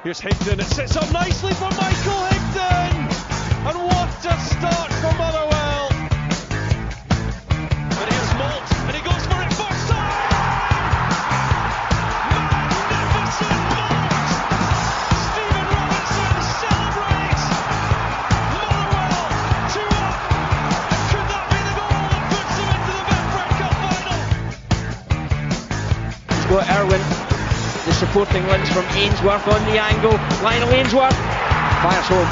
Here's Higdon, it sits up nicely for Michael Higdon! And what a start for Motherwell! But here's Malt, and he goes for it first time! Magnificent Malt! Stephen Robinson celebrates! Motherwell 2 up! And could that be the goal that puts them into the Betfred Cup final? He's got Irwin. The supporting links from Ainsworth on the angle. Lionel Ainsworth fires home.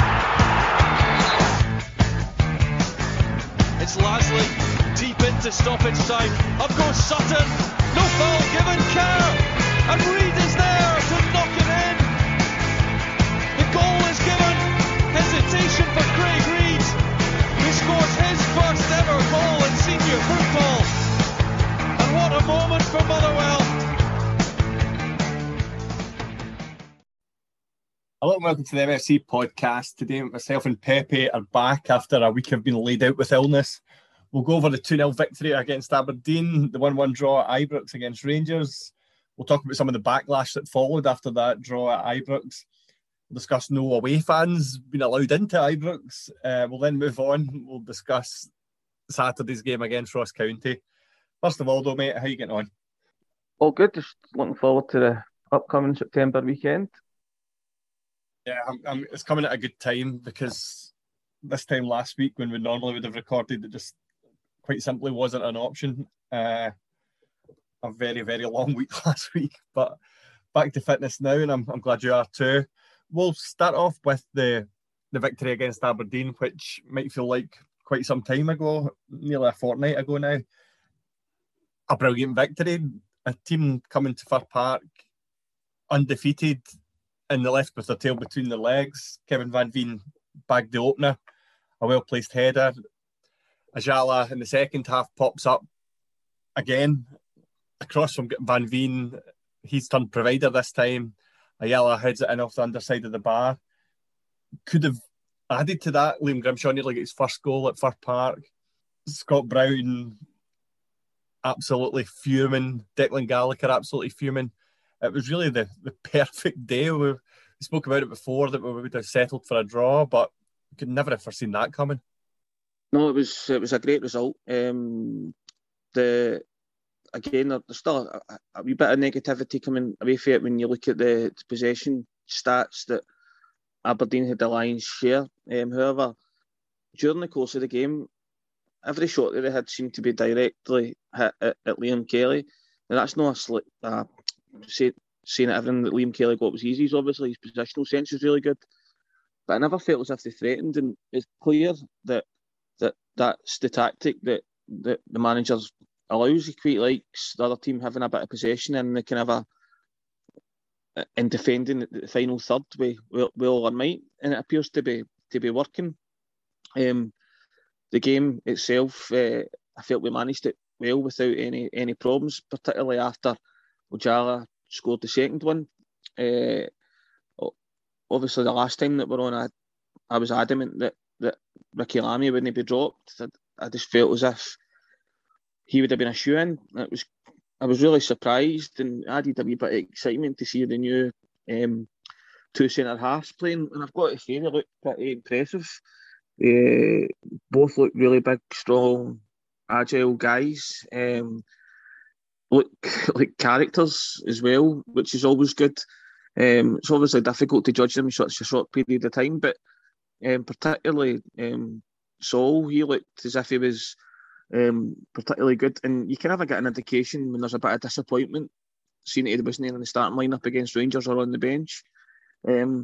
It's Lasley deep into stoppage time. Up goes Sutton. No foul given. Kerr. And Reid is there to knock it in. The goal is given. Hesitation for Craig Reid, who scores his first ever goal in senior football. And what a moment for Motherwell. Hello and welcome to the MFC podcast. Today myself and Pepe are back after a week of being laid out with illness. We'll go over the 2-0 victory against Aberdeen, the 1-1 draw at Ibrox against Rangers. We'll talk about some of the backlash that followed after that draw at Ibrox. We'll discuss no away fans being allowed into Ibrox. We'll then move on. We'll discuss Saturday's game against Ross County. First of all though, mate, how are you getting on? All good, just looking forward to the upcoming September weekend. Yeah, it's coming at a good time because this time last week when we normally would have recorded, it just quite simply wasn't an option. A very, very long week last week, but back to fitness now, and I'm glad you are too. We'll start off with the victory against Aberdeen, which might feel like quite some time ago, nearly a fortnight ago now. A brilliant victory. A team coming to Fir Park undefeated, and they left with their tail between their legs. Kevin Van Veen bagged the opener, a well-placed header. Ajala in the second half pops up again, across from Van Veen. He's turned provider this time. Ayala heads it in off the underside of the bar. Could have added to that. Liam Grimshaw nearly got his first goal at Fir Park. Scott Brown absolutely fuming. Declan Gallagher absolutely fuming. It was really the perfect day. We spoke about it before that we would have settled for a draw, but we could never have foreseen that coming. No, it was a great result. There's still a wee bit of negativity coming away from it when you look at the possession stats that Aberdeen had the lion's share. However, during the course of the game, every shot that they had seemed to be directly hit at Liam Kelly, and that's not saying that everything that Liam Kelly got was easy. Obviously, his positional sense is really good, but I never felt as if they threatened, and it's clear that's the tactic that the manager allows. He quite likes the other team having a bit of possession, and they can have in defending the final third with all their might, and it appears to be working. The game itself, I felt we managed it well without any problems, particularly after Ojala scored the second one. Obviously, the last time that we're on, I was adamant that Ricky Lamy wouldn't be dropped. I just felt as if he would have been a shoe-in. I was really surprised and added a wee bit of excitement to see the new two centre-halves playing. And I've got to say, they look pretty impressive. Both look really big, strong, agile guys. Look like characters as well, which is always good. It's obviously difficult to judge them in such a short period of time, but particularly Saul, he looked as if he was particularly good, and you can never get an indication when there's a bit of disappointment seeing that he wasn't in the starting lineup against Rangers or on the bench. But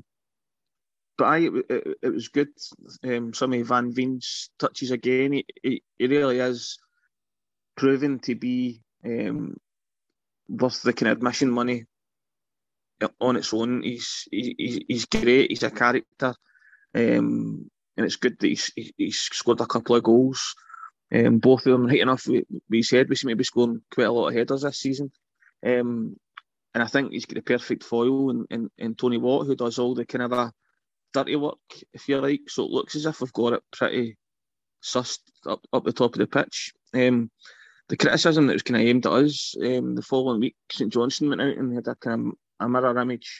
it was good. Some of Van Veen's touches again, he really is proven to be worth the kind of admission money on its own. He's great. He's a character, and it's good that he's scored a couple of goals. Both of them, right enough, we said we seem to be scoring quite a lot of headers this season. And I think he's got the perfect foil in Tony Watt, who does all the kind of a dirty work, if you like. So it looks as if we've got it pretty sussed up the top of the pitch. The criticism that was kind of aimed at us the following week, St Johnstone went out and had a kind of a mirror image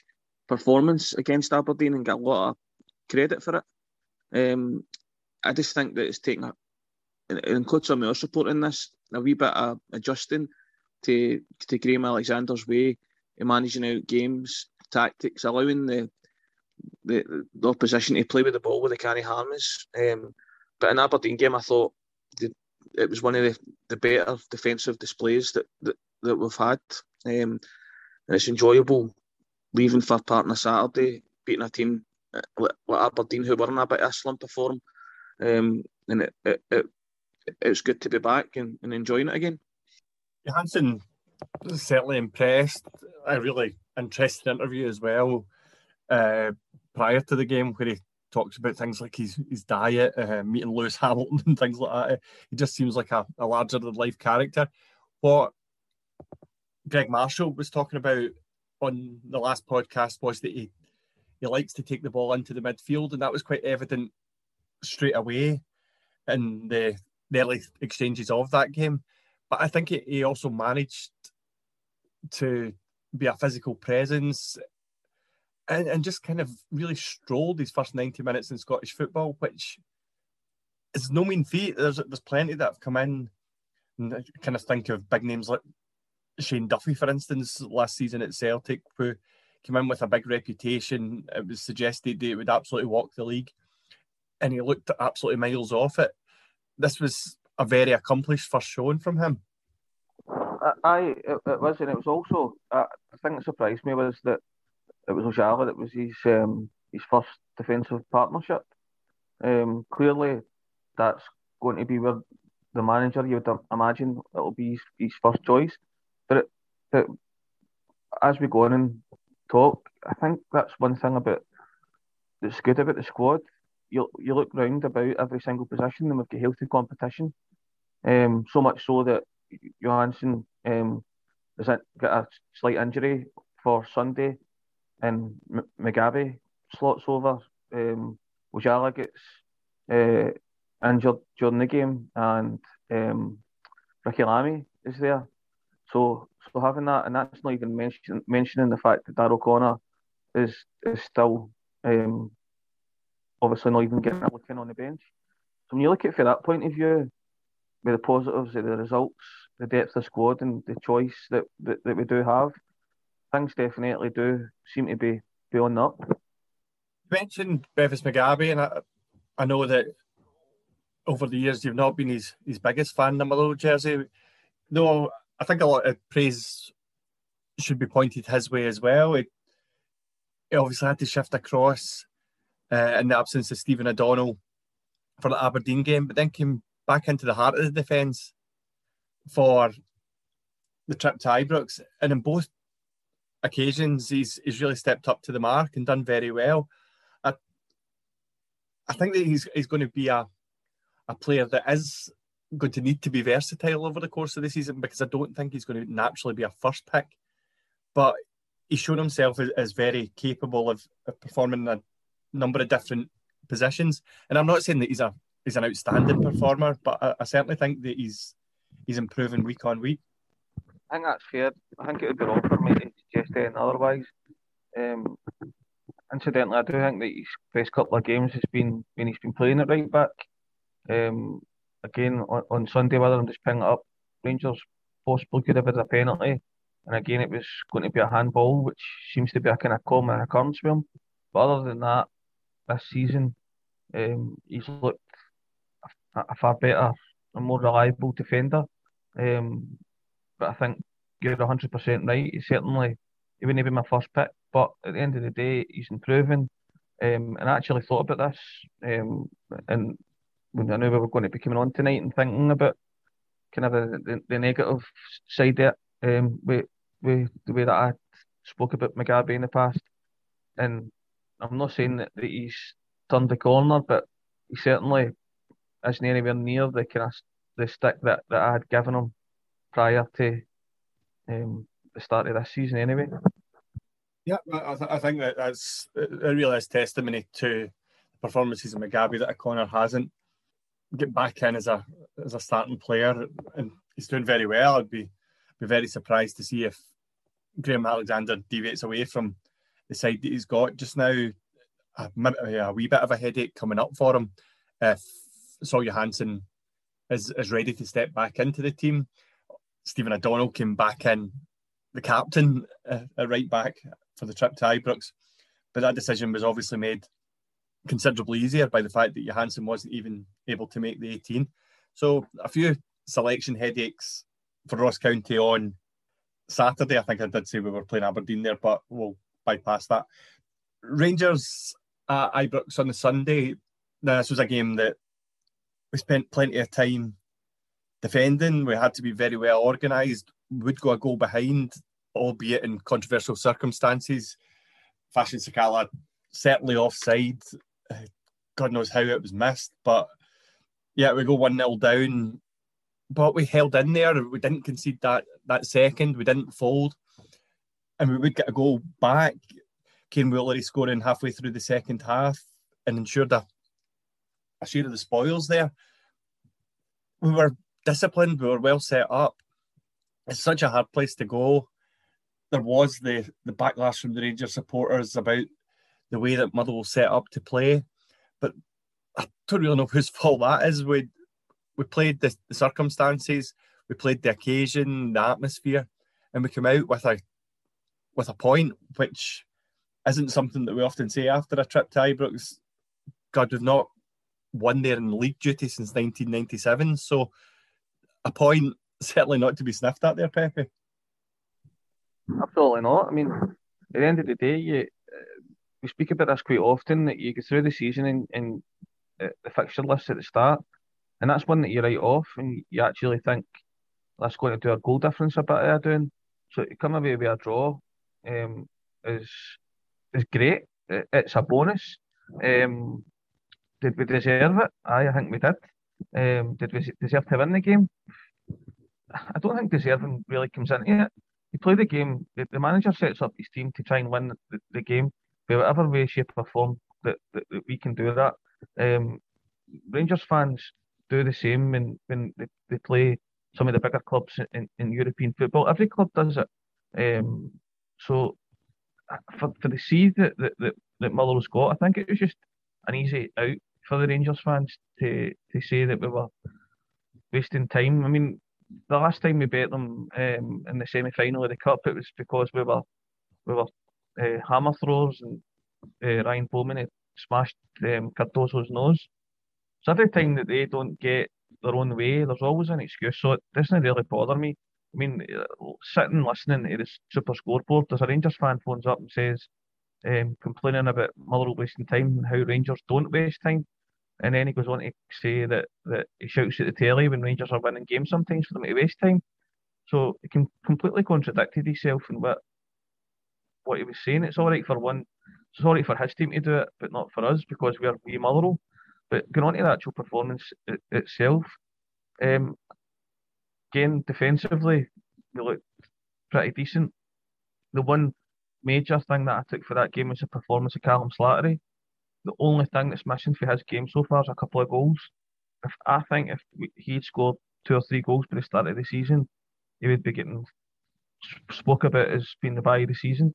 performance against Aberdeen and get a lot of credit for it. I just think that it's taken it includes some of our support in this, a wee bit of adjusting to Graham Alexander's way of managing out games, tactics, allowing the opposition to play with the ball with the canny harness. But in Aberdeen game, I thought it was one of the better defensive displays that we've had. And it's enjoyable leaving for part on a Saturday, beating a team like Aberdeen who were in a bit of a slump of form. And it's good to be back and enjoying it again. Johansson was certainly impressed. A really interesting interview as well prior to the game where he talks about things like his diet, meeting Lewis Hamilton and things like that. He just seems like a larger-than-life character. What Greg Marshall was talking about on the last podcast was that he likes to take the ball into the midfield, and that was quite evident straight away in the early exchanges of that game. But I think he also managed to be a physical presence and just kind of really strolled his first 90 minutes in Scottish football, which is no mean feat. There's plenty that have come in, and I kind of think of big names like Shane Duffy, for instance, last season at Celtic, who came in with a big reputation. It was suggested that it would absolutely walk the league, and he looked absolutely miles off it. This was a very accomplished first showing from him. It was, and it was also, the thing that surprised me was that it was Ojala that was his first defensive partnership. Clearly, that's going to be where the manager, you would imagine, it'll be his first choice. But as we go on and talk, I think that's one thing that's good about the squad. You look round about every single position and we've got healthy competition. So much so that Johansson has got a slight injury for Sunday, and Mugabe slots over. Ojala gets injured during the game, and Ricky Lamy is there. So having that, and that's not even mentioning the fact that Darrell Connor is still obviously not even getting a look in on the bench. So when you look at it from that point of view, with the positives of the results, the depth of squad, and the choice that we do have, things definitely do seem to be on the up. You mentioned Bevis Mugabe, and I know that over the years you've not been his biggest fan, number little jersey. No, I think a lot of praise should be pointed his way as well. He obviously had to shift across in the absence of Stephen O'Donnell for the Aberdeen game, but then came back into the heart of the defence for the trip to Ibrox, and in both occasions he's really stepped up to the mark and done very well. I think that he's going to be a player that is going to need to be versatile over the course of the season, because I don't think he's going to naturally be a first pick, but he's shown himself as very capable of performing in a number of different positions. And I'm not saying that he's an outstanding performer, but I certainly think that he's improving week on week. I think that's fair. I think it would be wrong for me to suggest anything otherwise. Incidentally, I do think that his best couple of games has been when he's been playing at right back. Again, on Sunday, whether I'm just picking it up, Rangers possibly could have had a penalty, and again it was going to be a handball, which seems to be a kind of common occurrence for him. But other than that, this season, he's looked a far better and more reliable defender. But I think you're 100% right. He wouldn't be my first pick, but at the end of the day, he's improving. And I actually thought about this, and when I knew we were going to be coming on tonight, and thinking about kind of the negative side of it, with the way that I spoke about Mugabe in the past. And I'm not saying that he's turned the corner, but he certainly isn't anywhere near the kind of the stick that I had given him prior to the start of this season anyway. Yeah, I think that's a really is testimony to the performances of Mugabe that O'Connor hasn't. Get back in as a starting player, and he's doing very well. I'd be very surprised to see if Graham Alexander deviates away from the side that he's got just now, a wee bit of a headache coming up for him if Saul Johansson is ready to step back into the team. Stephen O'Donnell came back in, the captain at right back for the trip to Ibrox, but that decision was obviously made considerably easier by the fact that Johansson wasn't even able to make the 18. So a few selection headaches for Ross County on Saturday. I think I did say we were playing Aberdeen there, but we'll bypass that. Rangers at Ibrox on the Sunday. Now, this was a game that we spent plenty of time defending. We had to be very well organised. We would go a goal behind, albeit in controversial circumstances. Fashion Sakala certainly offside. God knows how it was missed. But yeah, we go 1-0 down. But we held in there. We didn't concede that second. We didn't fold. And we would get a goal back. Kane Woolery scoring halfway through the second half and ensured a share of the spoils there. We were disciplined. We were well set up. It's such a hard place to go. There was the backlash from the Rangers supporters about the way that Motherwell set up to play. But I don't really know whose fault that is. We played the circumstances, we played the occasion, the atmosphere, and we come out with a point, which isn't something that we often say after a trip to Ibrox. God, we've not won there in league duty since 1997, so a point certainly not to be sniffed at there, Pepe. Absolutely not. I mean, at the end of the day, we speak about this quite often, that you go through the season and the fixture list at the start, and that's one that you write off and you actually think that's going to do a goal difference a bit of doing. So to come away with a draw is great. It's a bonus. Did we deserve it? I think we did. Did we deserve to win the game? I don't think deserving really comes into it. You play the game, the manager sets up his team to try and win the game by whatever way, shape or form that we can do that. Rangers fans do the same when they play some of the bigger clubs in European football. Every club does it. So for the seed that Motherwell's got, I think it was just an easy out for the Rangers fans to say that we were wasting time. I mean, the last time we beat them in the semi-final of the Cup, it was because we were hammer throwers and Ryan Bowman had smashed Cardoso's nose. So every time that they don't get their own way, there's always an excuse. So it doesn't really bother me. I mean, sitting listening to the Super Scoreboard, there's a Rangers fan phones up and says, complaining about Motherwell wasting time and how Rangers don't waste time. And then he goes on to say that he shouts at the telly when Rangers are winning games sometimes for them to waste time. So he completely contradicted himself in what he was saying. It's all right for his team to do it, but not for us because we're Motherwell. But going on to the actual performance itself, again, defensively, we looked pretty decent. The one major thing that I took for that game was the performance of Callum Slattery. The only thing that's missing for his game so far is a couple of goals. I think if he'd scored 2 or 3 goals by the start of the season, he would be getting spoke about as being the buy of the season.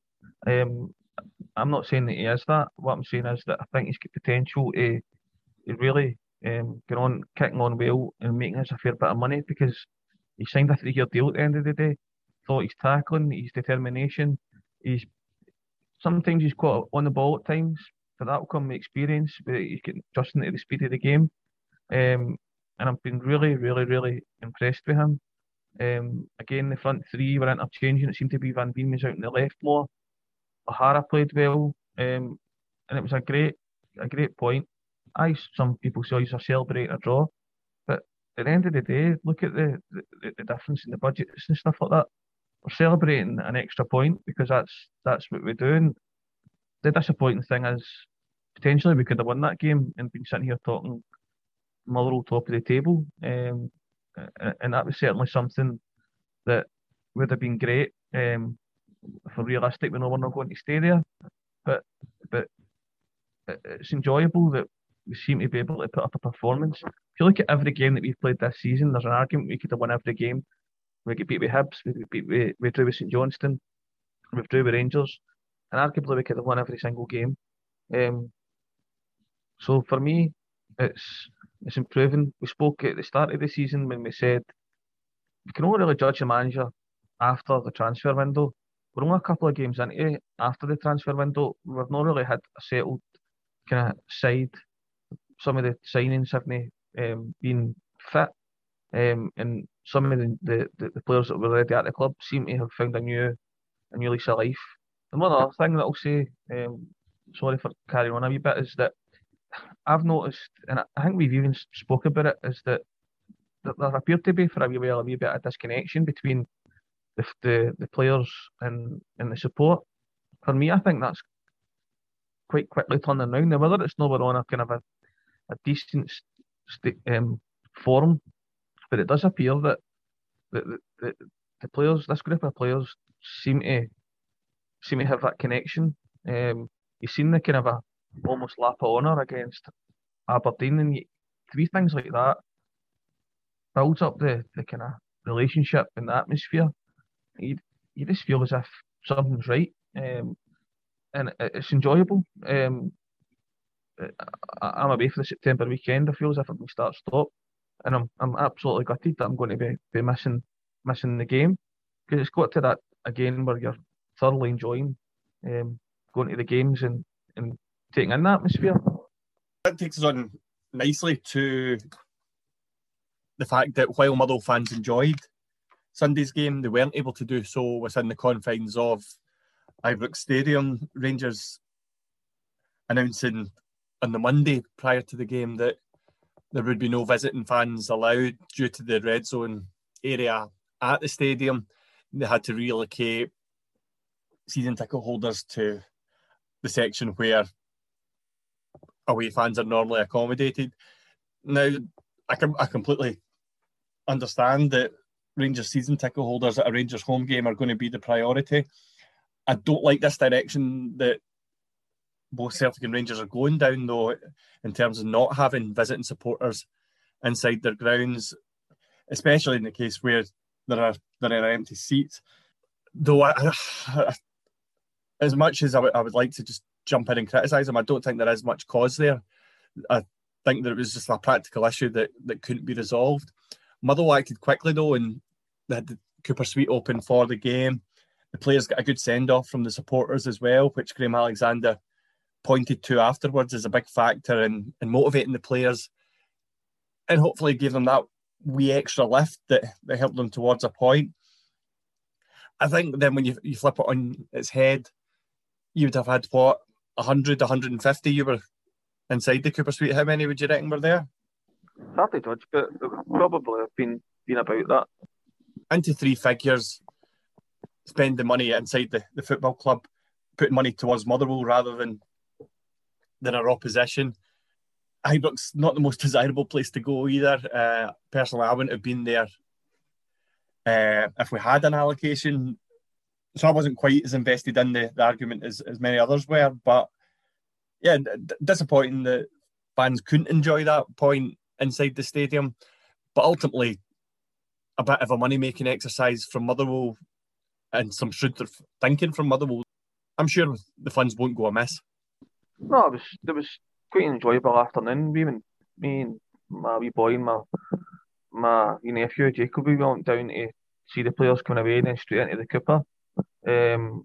I'm not saying that he is that. What I'm saying is that I think he's got potential to really get on, kicking on well and making us a fair bit of money because he signed a 3-year deal at the end of the day. Thought his tackling, his determination, sometimes he's quite on the ball at times. But that will come with experience, but he's getting just into the speed of the game. And I've been really, really, really impressed with him. Again, the front three were interchanging. It seemed to be Van Veen was out on the left more. O'Hara played well. And it was a great point. Some people say he's celebrating a draw. But at the end of the day, look at the difference in the budgets and stuff like that. We're celebrating an extra point because that's what we're doing. The disappointing thing is potentially we could have won that game and been sitting here talking Motherwell top of the table, and that was certainly something that would have been great. For realistic, we know we're not going to stay there, but it's enjoyable that we seem to be able to put up a performance. If you look at every game that we've played this season, there's an argument we could have won every game. We get beat with Hibs, we drew with St Johnstone, we drew with Rangers. and arguably we could have won every single game. So for me, it's improving. We spoke at the start of the season when we said we can only really judge a manager after the transfer window. We're only a couple of games into it. After the transfer window, we've not really had a settled kind of side. Some of the signings haven't been fit, and some of the players that were already at the club seem to have found a new lease of life. And one other thing that I'll say, sorry for carrying on a wee bit, is that I've noticed, and I think we've even spoke about it, is that there appeared to be for a wee bit of disconnection between the players and the support. For me, I think that's quite quickly turning around. Now, whether it's not we're on a kind of a decent form, but it does appear that the players, this group of players, seem to have that connection. You've seen the kind of a almost lap of honour against Aberdeen, and three things like that builds up the kind of relationship and the atmosphere. You just feel as if something's right, and it's enjoyable. I'm away for the September weekend. I feel as if I'm going to start-stop, and I'm absolutely gutted that I'm going to be missing the game, because it's got to that again where you're thoroughly enjoying going to the games and taking in the atmosphere. That takes us on nicely to the fact that while Motherwell fans enjoyed Sunday's game, they weren't able to do so within the confines of Ibrox Stadium. Rangers announcing on the Monday prior to the game that there would be no visiting fans allowed due to the red zone area at the stadium. They had to relocate season ticket holders to the section where away fans are normally accommodated. Now, I completely understand that Rangers season ticket holders at a Rangers home game are going to be the priority. I don't like this direction that both Celtic and Rangers are going down, though, in terms of not having visiting supporters inside their grounds, especially in the case where there are empty seats. Though, as much as I would like to just jump in and criticise them, I don't think there is much cause there. I think that it was just a practical issue that couldn't be resolved. Motherwell acted quickly, though, and they had the Cooper Suite open for the game. The players got a good send-off from the supporters as well, which Graham Alexander pointed to afterwards as a big factor in motivating the players, and hopefully gave them that wee extra lift that helped them towards a point. I think then when you flip it on its head, you would have had, 100, 150? You were inside the Cooper Suite. How many would you reckon were there? It's hard to judge, but it would probably have been about that. Into three figures, spending money inside the football club, putting money towards Motherwell rather than our opposition. Ibrox, not the most desirable place to go either. Personally, I wouldn't have been there if we had an allocation. So I wasn't quite as invested in the argument as many others were. But yeah, disappointing that fans couldn't enjoy that point inside the stadium. But ultimately, a bit of a money-making exercise from Motherwell and some shrewd thinking from Motherwell. I'm sure the funds won't go amiss. No, it was quite an enjoyable afternoon. Me and my wee boy and my nephew Jacob, we went down to see the players coming away and then straight into the Cooper. And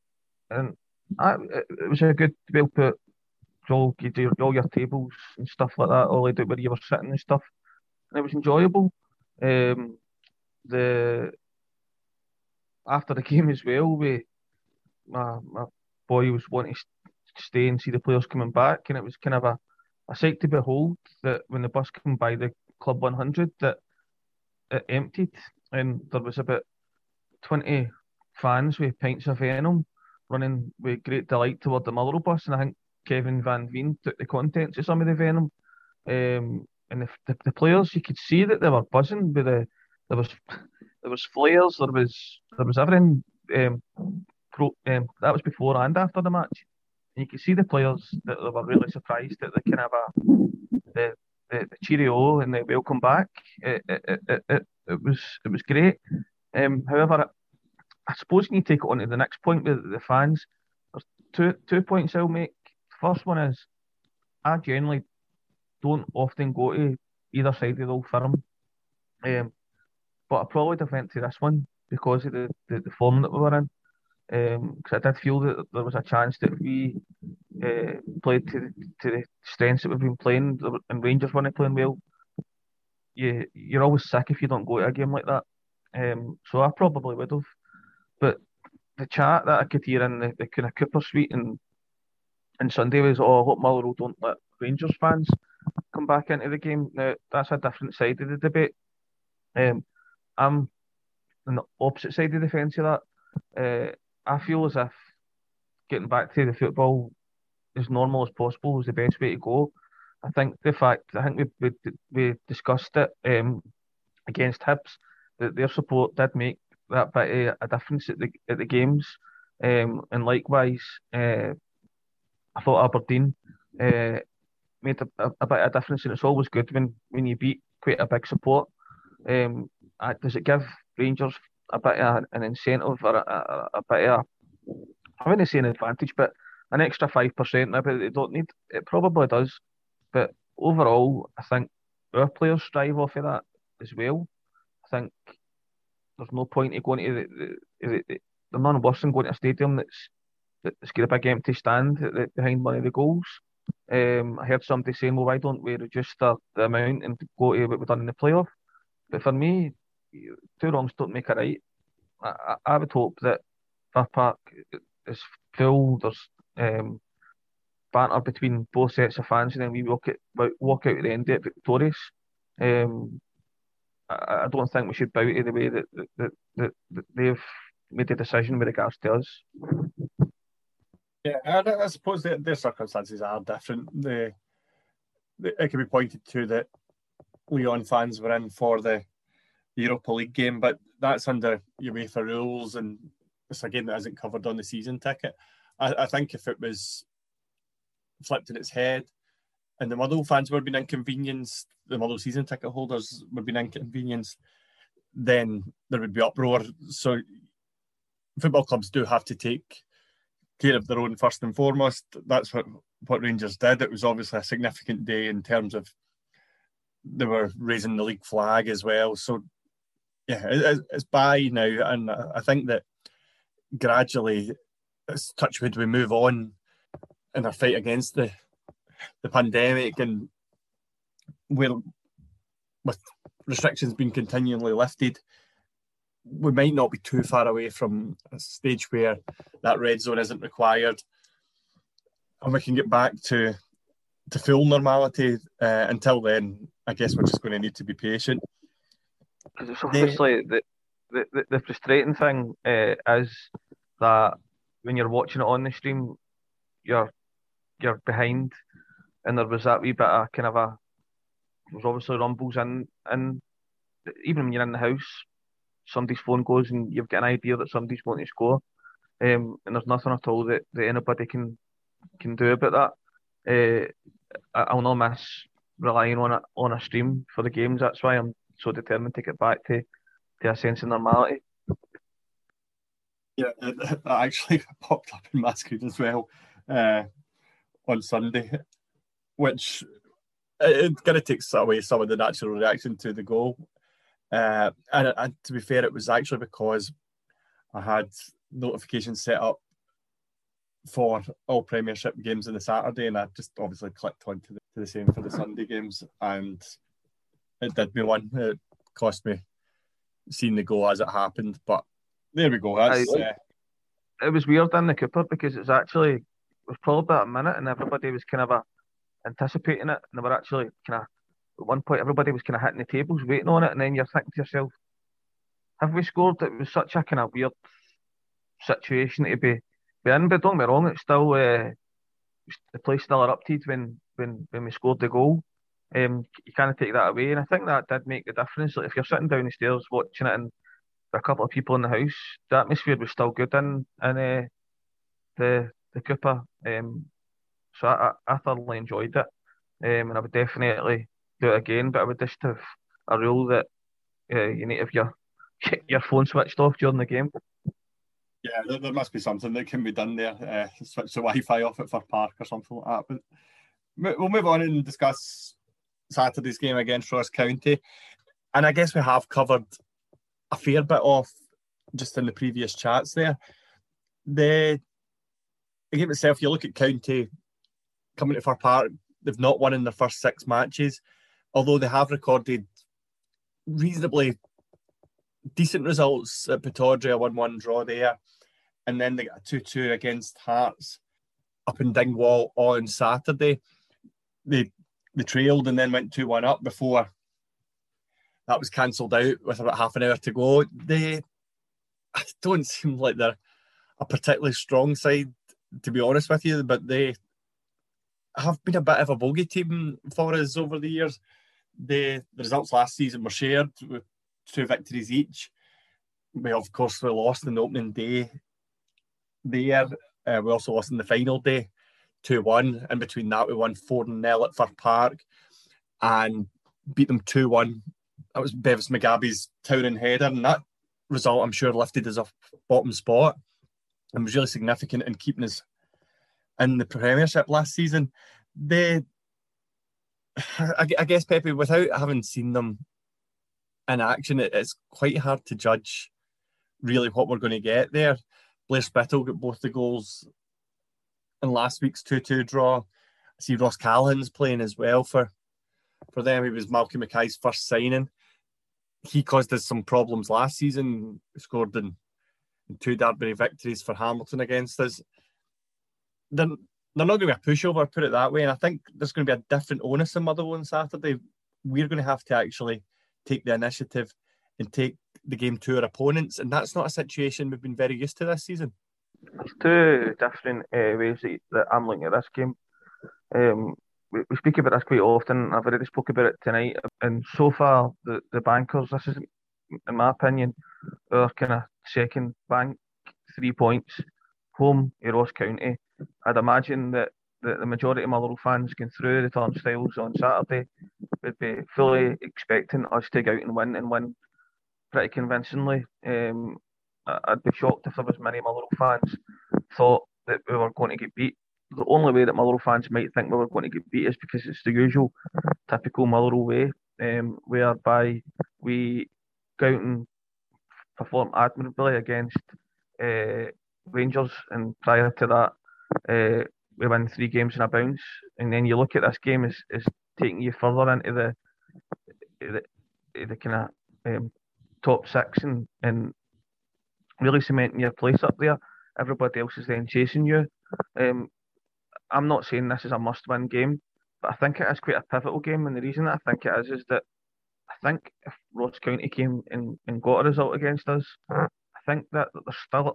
it was a good to be able to all your tables and stuff like that, all where you were sitting and stuff, and it was enjoyable. After the game as well, my boy was wanting to stay and see the players coming back, and it was kind of a sight to behold that when the bus came by the Club 100 that it emptied, and there was about 20 fans with pints of venom running with great delight toward the Motherwell bus, and I think Kevin Van Veen took the contents of some of the venom, and the players, you could see that they were buzzing with there was flares, there was everything. That was before and after the match, and you could see the players that they were really surprised at the kind of the cheerio and the welcome back. It was great. However, I suppose when you take it on to the next point with the fans, there's two points I'll make. First one is I generally don't often go to either side of the Old Firm, but I probably went to this one because of the form that we were in. Because I did feel that there was a chance that we played to the strengths that we've been playing, and Rangers weren't playing well. You're always sick if you don't go to a game like that. So I probably would have. But the chat that I could hear in the kind of Cooper suite and Sunday was, oh, I hope Motherwell don't let Rangers fans come back into the game. Now, that's a different side of the debate. I'm on the opposite side of the fence of that. I feel as if getting back to the football as normal as possible is the best way to go. I think we discussed it against Hibs, that their support did make that bit of a difference at the games, and likewise, I thought Aberdeen made a bit of difference, and it's always good when you beat quite a big support. Does it give Rangers a bit of an incentive or a bit of, I wouldn't say an advantage, but an extra 5% maybe they don't need? It probably does. But overall, I think our players strive off of that as well. I think there's no point in going to they're none worse than going to a stadium that's got a big empty stand behind one of the goals. I heard somebody saying, well, why don't we reduce the amount and go to what we've done in the playoff? But for me, two wrongs don't make a right. I would hope that Fir Park is full. There's banter between both sets of fans, and then we walk out at the end of it victorious. I don't think we should bow to the way that they've made the decision with regards to us. Yeah, I suppose their circumstances are different. It can be pointed to that Lyon fans were in for the Europa League game, but that's under UEFA rules, and it's a game that isn't covered on the season ticket. I think if it was flipped in its head and the Motherwell fans were being inconvenienced, the Motherwell season ticket holders were being inconvenienced, then there would be uproar. So football clubs do have to take care of their own first and foremost. That's what Rangers did. It was obviously a significant day in terms of they were raising the league flag as well. So yeah, it's by now, and I think that gradually, as touch wood, we move on in our fight against the pandemic, and with restrictions being continually lifted, we might not be too far away from a stage where that red zone isn't required, and we can get back to full normality. Until then, I guess we're just going to need to be patient. Because it's obviously the frustrating thing is that when you're watching it on the stream, you're behind, and there was that wee bit of kind of there's obviously rumbles in even when you're in the house, somebody's phone goes and you've got an idea that somebody's going to score, and there's nothing at all that anybody can do about that. I'll not miss relying on a stream for the games. That's why I'm so determined to get back to a sense of normality. Yeah, it actually popped up in my screen as well on Sunday, which it kind of takes away some of the natural reaction to the goal. And to be fair, it was actually because I had notifications set up for all Premiership games on the Saturday, and I just obviously clicked onto the same for the Sunday games, and it did me one. It cost me seeing the goal as it happened, but there we go. It was weird in the Cooper because it was probably about a minute, and everybody was kind of anticipating it, and they were actually kind of, at one point everybody was kind of hitting the tables waiting on it, and then you're thinking to yourself, have we scored? It was such a kind of weird situation to be in, but don't get me wrong, it's still the place still erupted when we scored the goal. You can't take that away, and I think that did make the difference. Like if you're sitting down the stairs watching it and a couple of people in the house, the atmosphere was still good in the Cooper. So I thoroughly enjoyed it, and I would definitely do it again. But I would just have a rule that you need to have your phone switched off during the game. Yeah, there must be something that can be done there. Switch the Wi-Fi off at Fir Park or something like that. But we'll move on and discuss Saturday's game against Ross County. And I guess we have covered a fair bit off just in the previous chats there. The game itself, you look at County coming to Fir Park, they've not won in their first 6 matches, although they have recorded reasonably decent results at Pittodrie, a 1-1 draw there, and then they got a 2-2 against Hearts up in Dingwall on Saturday. They trailed and then went 2-1 up before that was cancelled out with about half an hour to go. They don't seem like they're a particularly strong side, to be honest with you, but they have been a bit of a bogey team for us over the years. The results last season were shared with 2 victories each. We lost in the opening day there. We also lost in the final day, 2-1. In between that, we won 4-0 at Fir Park and beat them 2-1. That was Bevis McGabby's towering header, and that result, I'm sure, lifted us off bottom spot and was really significant in keeping us in the Premiership last season. I guess, Pepe, without having seen them in action, it's quite hard to judge really what we're going to get there. Blair Spittle got both the goals in last week's 2-2 draw. I see Ross Callahan's playing as well for them. He was Malky Mackay's first signing. He caused us some problems last season. He scored in 2 Derby victories for Hamilton against us. They're not going to be a pushover, put it that way. And I think there's going to be a different onus in Motherwell on Saturday. We're going to have to actually take the initiative and take the game to our opponents. And that's not a situation we've been very used to this season. There's 2 different ways that I'm looking at this game. We speak about this quite often. I've already spoke about it tonight. And so far, the bankers, this is, in my opinion, our kind of second bank, 3 points, home at Ross County. I'd imagine that the majority of Motherwell fans going through the turnstiles on Saturday would be fully expecting us to go out and win pretty convincingly. I'd be shocked if there was many Motherwell fans thought that we were going to get beat. The only way that Motherwell fans might think we were going to get beat is because it's the usual typical Motherwell way, whereby we go out and perform admirably against Rangers, and prior to that, we win 3 games in a bounce. And then you look at this game as taking you further into the kind of top 6 and really cementing your place up there. Everybody else is then chasing you. I'm not saying this is a must-win game, but I think it is quite a pivotal game, and the reason that I think it is that I think if Ross County came and got a result against us, I think that there's still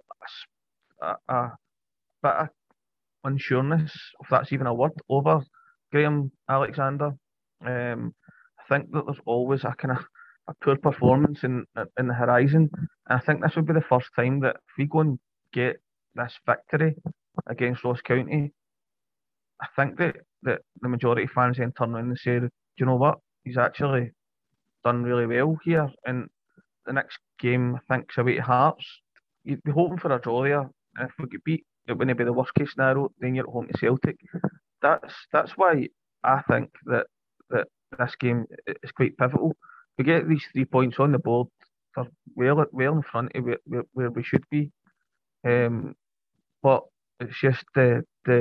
a bit of unsureness, if that's even a word, over Graham Alexander. I think that there's always a kind of a poor performance in the horizon, and I think this would be the first time that if we go and get this victory against Ross County, I think that the majority of fans then turn around and say, do you know what, he's actually done really well here. And the next game, I think, is away to Hearts. You'd be hoping for a draw there, and if we get beat, it wouldn't be the worst case scenario. Then you're at home to Celtic. That's why I think that this game is quite pivotal. We get these 3 points on the board, they're well in front of where we should be. But it's just the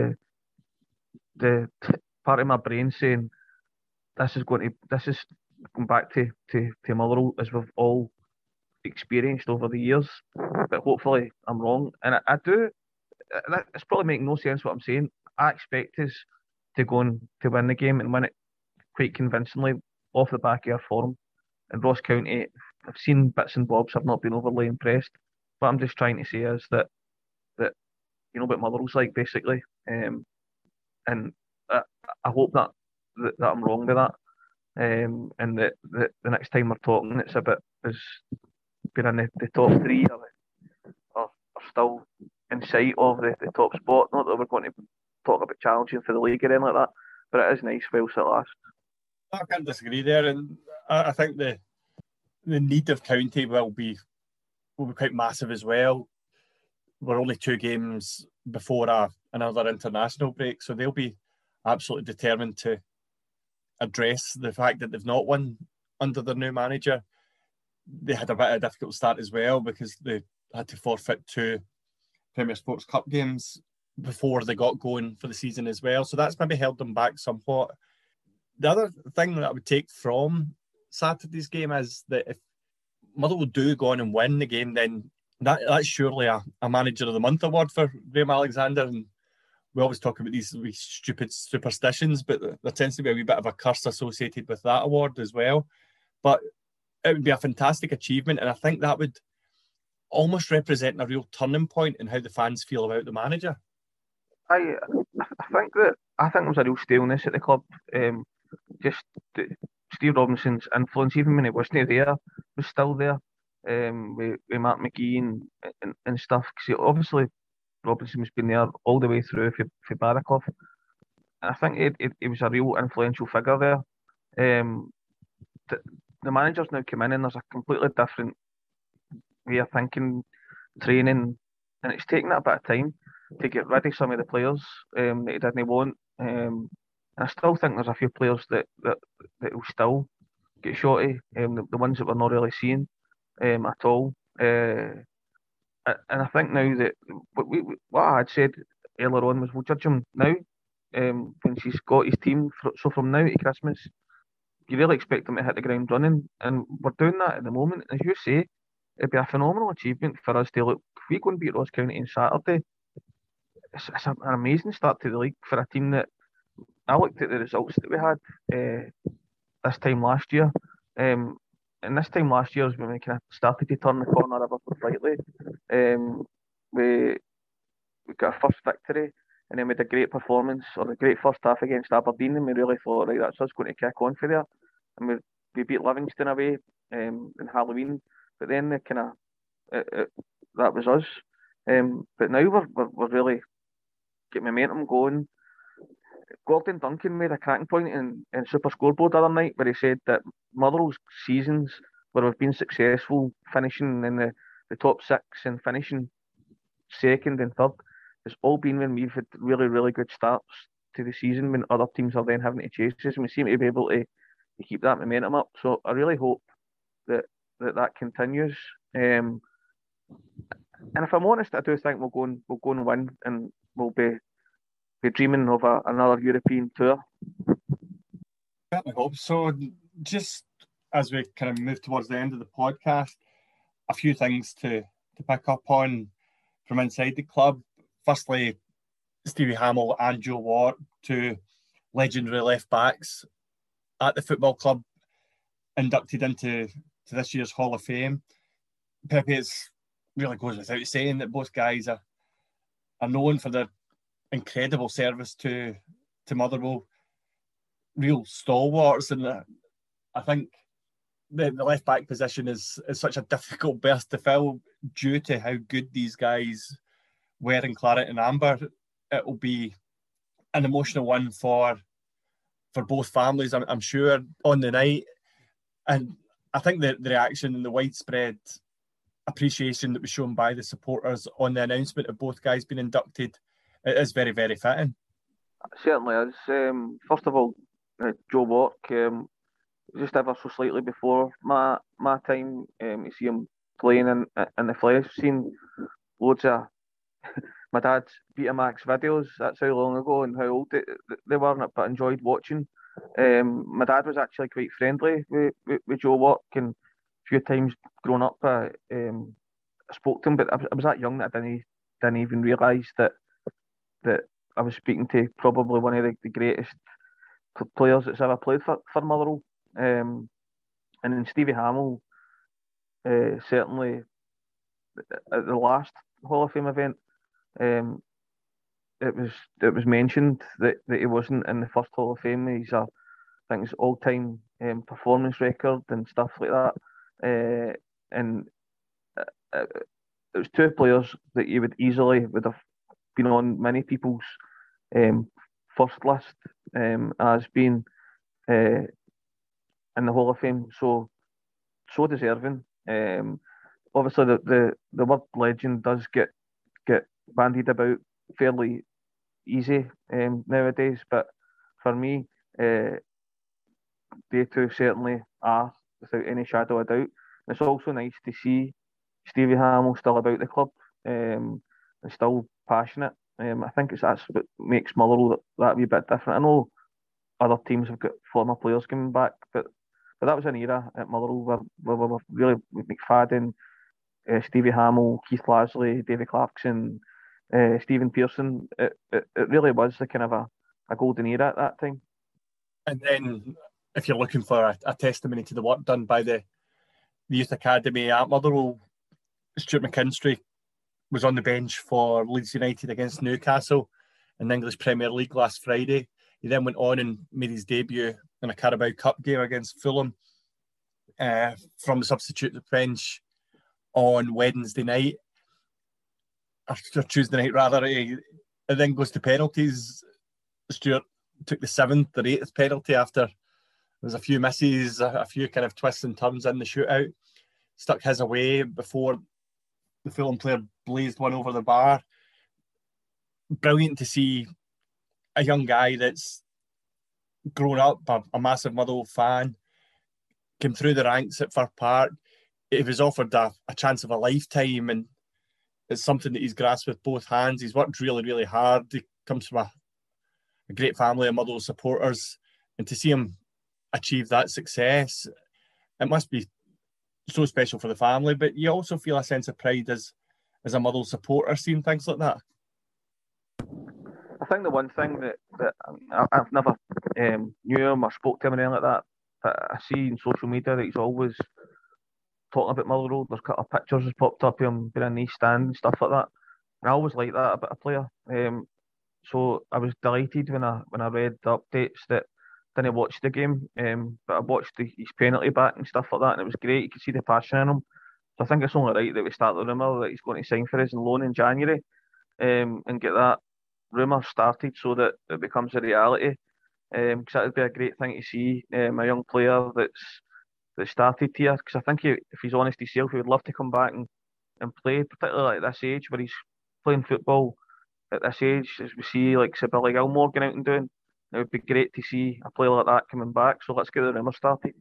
part of my brain saying this is going back to Motherwell, as we've all experienced over the years. But hopefully I'm wrong, and I do. It's probably making no sense what I'm saying. I expect us to go on to win the game and win it quite convincingly off the back of our form. And Ross County, I've seen bits and bobs. I've not been overly impressed. What I'm just trying to say is that you know what Motherwell's like, basically. And I hope that I'm wrong with that. And that the next time we're talking, it's about us being in the top 3 or still in sight of the top spot. Not that we're going to talk about challenging for the league or anything like that, but it is nice whilst it lasts. I can't disagree there, and I think the need of County will be quite massive as well. we're only 2 games before another international break, so they'll be absolutely determined to address the fact that they've not won under their new manager. They had a bit of a difficult start as well because they had to forfeit 2 Premier Sports Cup games before they got going for the season as well. So that's maybe held them back somewhat. The other thing that I would take from Saturday's game is that if Motherwell do go on and win the game, then that's surely a Manager of the Month award for Graham Alexander. And we always talk about these stupid superstitions, but there tends to be a wee bit of a curse associated with that award as well. But it would be a fantastic achievement, and I think that would almost represent a real turning point in how the fans feel about the manager. I think there was a real staleness at the club. Steve Robinson's influence, even when he wasn't there, was still there. With Mark McGee and stuff. Because obviously Robinson has been there all the way through for Barraclough. And I think he was a real influential figure there. The manager's now come in and there's a completely different way of thinking, training, and it's taken a bit of time to get rid of some of the players that he didn't want. And I still think there's a few players that will still get shorty, the ones that we're not really seeing at all. And I think now that what I had said earlier on was we'll judge him now when she's got his team. So from now to Christmas, you really expect him to hit the ground running, and we're doing that at the moment. As you say, it'd be a phenomenal achievement for us to look. If we go and beat Ross County on Saturday, it's an amazing start to the league for a team that I looked at the results that we had this time last year. And this time last year is when we kind of started to turn the corner ever so slightly. We got a first victory, and then we had a great performance, or a great first half against Aberdeen, and we really thought, right, that's us going to kick on for there. And we beat Livingston away in Halloween, but then the kind of that was us. But now we're really getting momentum going. Gordon Duncan made a cracking point in Super Scoreboard the other night where he said that Motherwell's seasons where we've been successful, finishing in the top 6 and finishing second and third, has all been when we've had really, really good starts to the season when other teams are then having to chase us, and we seem to be able to keep that momentum up. So I really hope that continues. And if I'm honest, I do think we'll go and win, and we'll be dreaming of another European tour. I hope so. Just as we kind of move towards the end of the podcast, a few things to pick up on from inside the club. Firstly, Stevie Hamill and Joe Ward, 2 legendary left backs at the football club, inducted into this year's Hall of Fame. Pepe, it really goes without saying that both guys are known for their incredible service to Motherwell, real stalwarts, and I think the left back position is such a difficult berth to fill due to how good these guys were in Claret and Amber. It will be an emotional one for both families, I'm sure, on the night. And I think the reaction and the widespread appreciation that was shown by the supporters on the announcement of both guys being inducted, it is very, very fitting. It certainly is. First of all, Joe Wark, just ever so slightly before my time, to see him playing in the flesh. I've seen loads of my dad's Betamax videos. That's how long ago and how old they were, but enjoyed watching. My dad was actually quite friendly with Joe Wark, and a few times growing up, I spoke to him, but I was that young that I didn't even realise that I was speaking to probably one of the greatest players that's ever played for Motherwell. And then Stevie Hamill, certainly at the last Hall of Fame event, it was mentioned that he wasn't in the first Hall of Fame. He's I think his all-time performance record and stuff like that. And it was 2 players that you would have been on many people's first list as being in the Hall of Fame. So deserving. Obviously, the word legend does get bandied about fairly easy nowadays. But for me, they two certainly are, without any shadow of doubt. And it's also nice to see Stevie Hamill still about the club and still passionate. I think that's what makes Motherwell that wee bit different. I know other teams have got former players coming back, but that was an era at Motherwell where we were really McFadden, Stevie Hamill, Keith Lasley, Davy Clarkson, Stephen Pearson. It really was the kind of a golden era at that time. And then, if you're looking for a testimony to the work done by the youth academy at Motherwell, Stuart McKinstry was on the bench for Leeds United against Newcastle in the English Premier League last Friday. He then went on and made his debut in a Carabao Cup game against Fulham from the substitute bench on Wednesday night, or Tuesday night rather. It then goes to penalties. Stuart took the 7th or 8th penalty after there was a few misses, a few kind of twists and turns in the shootout. Stuck his away before the Fulham player blazed one over the bar. Brilliant to see a young guy that's grown up, a massive Motherwell fan, came through the ranks at Fir Park. He was offered a chance of a lifetime, and it's something that he's grasped with both hands. He's worked really, really hard. He comes from a great family of Motherwell supporters, and to see him achieve that success, it must be so special for the family. But you also feel a sense of pride as a Motherwell supporter seeing things like that. I think the one thing that I've never knew him or spoke to him or anything like that, but I see in social media that he's always talking about Motherwell. There's a couple of pictures that's popped up of him being in the East Stand and stuff like that. And I always like that about a player. So I was delighted when I read the updates that I didn't watch the game, but I watched his penalty back and stuff like that, and it was great. You could see the passion in him. So I think it's only right that we start the rumour that he's going to sign for us on loan in January, and get that rumour started so that it becomes a reality. Because that would be a great thing to see, a young player that started here. Because I think if he's honest himself, he would love to come back and play, particularly at this age where he's playing football at this age, as we see like Billy Gilmore going out and doing. It would be great to see a player like that coming back. So let's get the rumour started.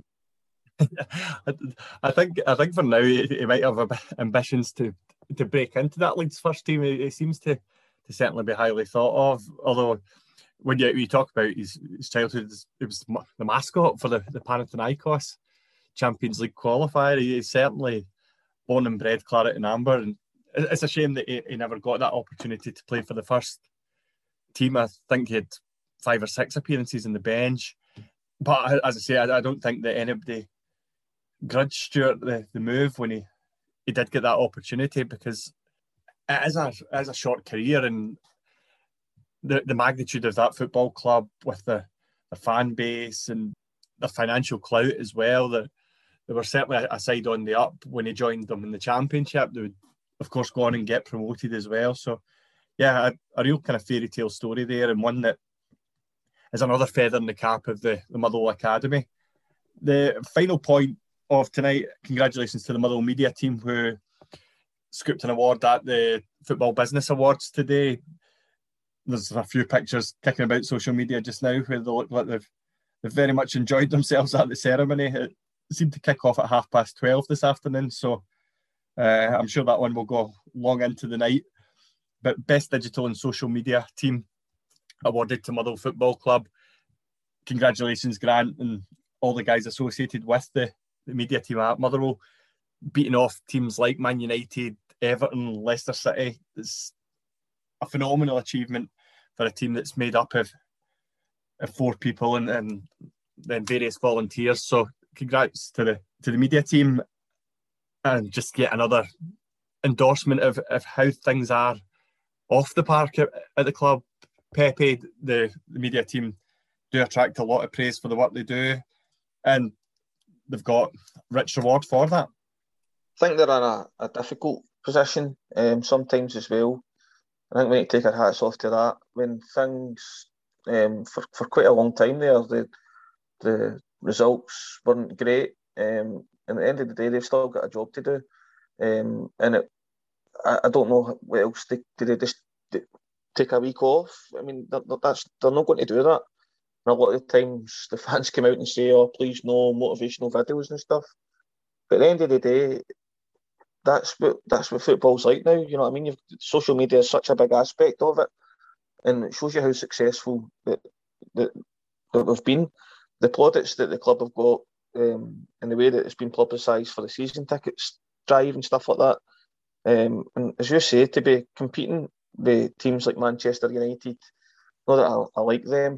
I think for now he might have ambitions to break into that Leeds first team. He seems to certainly be highly thought of. Although when you talk about his childhood, it was the mascot for the Panathinaikos Champions League qualifier. He's certainly born and bred claret and amber, and it's a shame that he never got that opportunity to play for the first team. I think he had 5 or 6 appearances in the bench. But as I say, I don't think that anybody grudged Stuart the move when he did get that opportunity, because it is a short career, and the magnitude of that football club with the fan base and the financial clout as well, they were certainly a side on the up when he joined them in the Championship. They would, of course, go on and get promoted as well. So, yeah, a real kind of fairy tale story there, and one that is another feather in the cap of the Motherwell Academy. The final point of tonight, congratulations to the Motherwell media team who scooped an award at the Football Business Awards today. There's a few pictures kicking about social media just now where they look like they've very much enjoyed themselves at the ceremony. It seemed to kick off at 12:30 this afternoon, so I'm sure that one will go long into the night. But Best Digital and Social Media Team awarded to Motherwell Football Club. Congratulations, Grant, and all the guys associated with the media team at Motherwell, beating off teams like Man United, Everton, Leicester City. It's a phenomenal achievement for a team that's made up of 4 people and then various volunteers. So congrats to the media team, and just get another endorsement of how things are off the park at the club. Pepe, the media team, do attract a lot of praise for the work they do, and they've got rich reward for that. I think they're in a difficult position sometimes as well. I think we need to take our hats off to that. When things, for quite a long time there, the results weren't great. And at the end of the day, they've still got a job to do. And I don't know what else. Did they just take a week off? I mean, they're not going to do that. And a lot of the times the fans come out and say, "Oh, please no motivational videos and stuff." But at the end of the day, that's what football's like now. You know what I mean? Social media is such a big aspect of it, and it shows you how successful that we've been. The plaudits that the club have got, and the way that it's been publicised for the season tickets drive and stuff like that. And as you say, to be competing with teams like Manchester United, not that I like them,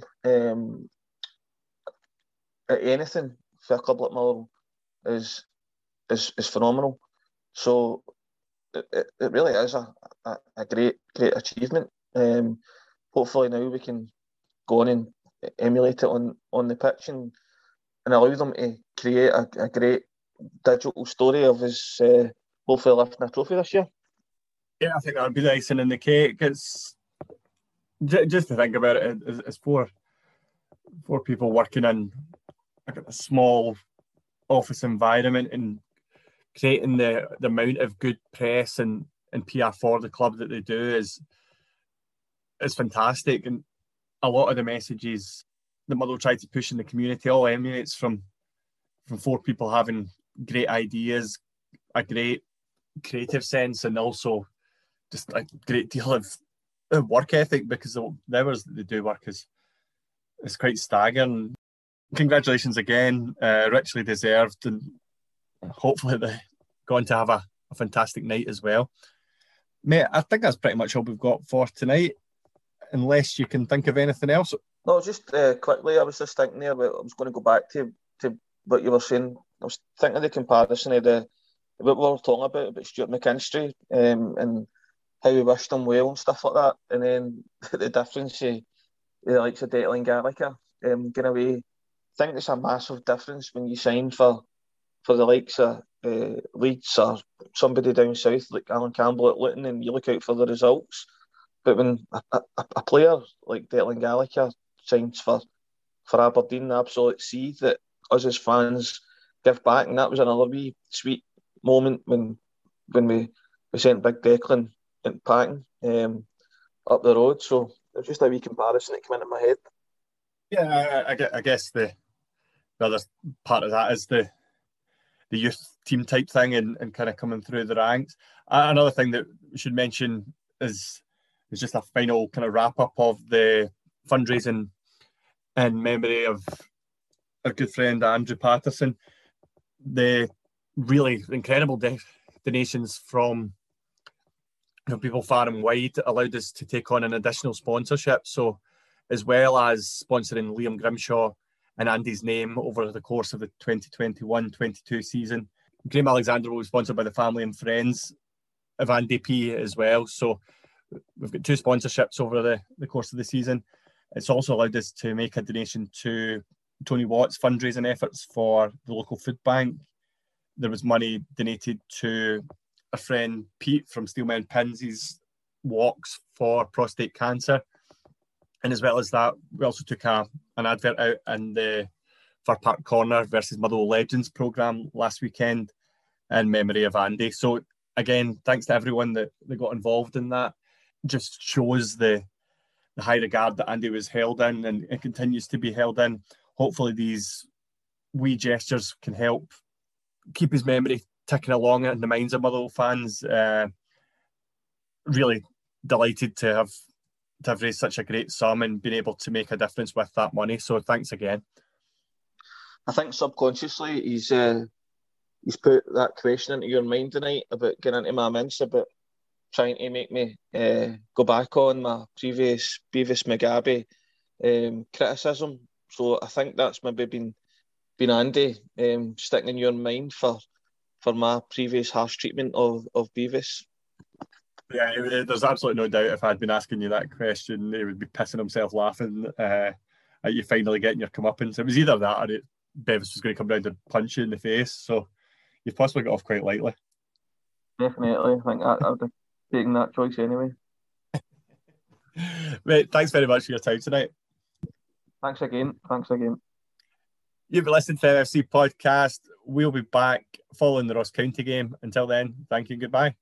at anything for a club like Motherwell is phenomenal. So it really is a great achievement. Hopefully now we can go on and emulate it on the pitch and allow them to create a great digital story of us hopefully lifting a trophy this year. Yeah, I think that would be the icing in the cake. It's just to think about it, it's four people working in a small office environment and creating the amount of good press and PR for the club that they do is fantastic. And a lot of the messages that Motherwell try to push in the community all emanates from four people having great ideas, a great creative sense, and also just a great deal of work ethic, because the hours that they do work is quite staggering. Congratulations again, richly deserved, and hopefully they're going to have a fantastic night as well. Mate, I think that's pretty much all we've got for tonight, unless you can think of anything else. No, just quickly, I was just thinking there, but I was going to go back to what you were saying. I was thinking of the comparison of what we were talking about Stuart McKinstry, and how we wished him well and stuff like that. And then the difference of the likes of Declan Gallagher getting away. I think it's a massive difference when you sign for the likes of Leeds or somebody down south like Alan Campbell at Luton, and you look out for the results. But when a player like Declan Gallagher signs for Aberdeen, the absolute seed that us as fans give back, and that was another wee sweet moment when we sent Big Declan and packing up the road. So it's just a wee comparison that came into my head. Yeah, I guess the other part of that is the youth team type thing and kind of coming through the ranks. Another thing that we should mention is just a final kind of wrap up of the fundraising in memory of our good friend Andrew Patterson. The really incredible donations from people far and wide allowed us to take on an additional sponsorship. So, as well as sponsoring Liam Grimshaw and Andy's name over the course of the 2021-22 season, Graham Alexander will be sponsored by the family and friends of Andy P as well. So we've got two sponsorships over the course of the season. It's also allowed us to make a donation to Tony Watt's fundraising efforts for the local food bank. There was money donated to a friend Pete from Steelmen Pins' walks for prostate cancer. And as well as that, we also took an advert out in the Fir Park Corner versus Motherwell Legends programme last weekend in memory of Andy. So again, thanks to everyone that got involved in that. Just shows the high regard that Andy was held in and continues to be held in. Hopefully these wee gestures can help keep his memory ticking along in the minds of Motherwell fans. Really delighted to have raised such a great sum and been able to make a difference with that money. So thanks again. I think subconsciously he's put that question into your mind tonight about getting into my mince about trying to make me go back on my previous Beavis Mugabe criticism. So I think that's maybe been Andy sticking in your mind for my previous harsh treatment of Beavis. Yeah, there's absolutely no doubt if I'd been asking you that question, he would be pissing himself laughing at you finally getting your comeuppance. It was either that or Beavis was going to come round and punch you in the face. So you've possibly got off quite lightly. Definitely. I think I would have taken that choice anyway. Mate, thanks very much for your time tonight. Thanks again. You've been listening to the MFC podcast. We'll be back following the Ross County game. Until then, thank you and goodbye.